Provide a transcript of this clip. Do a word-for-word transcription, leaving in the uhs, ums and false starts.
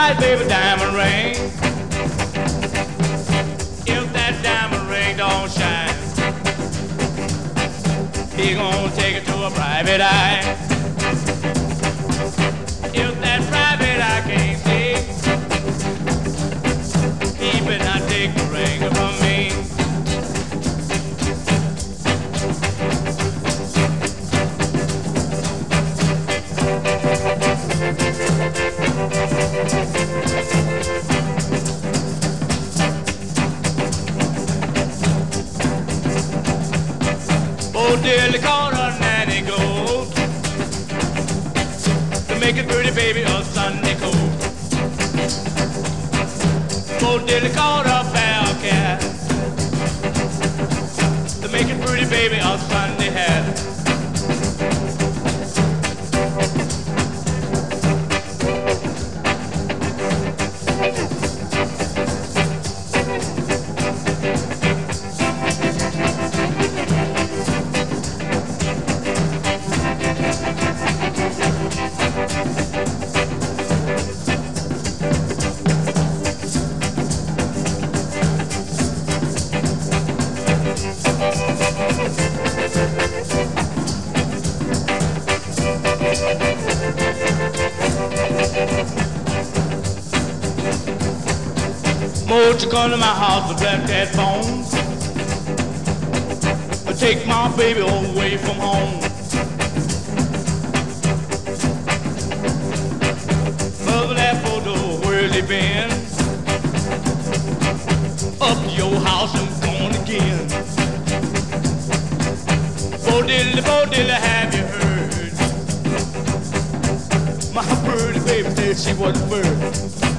prize, baby, diamond ring. If that diamond ring don't shine, he gonna take it to a private eye. If that private eye can't see, he better not take the ring from me. Oh, dearly called her nanny gold to make a pretty baby a Sunday coat. Oh, dearly called her bell cat to make a pretty baby a Sunday hat. Won't you come to my house with black cat bones? Take my baby away from home. Mother, that photo, where's he been? Up to your house and gone again. Bo diddly, bo diddly, have you heard? My pretty baby said she wasn't bird.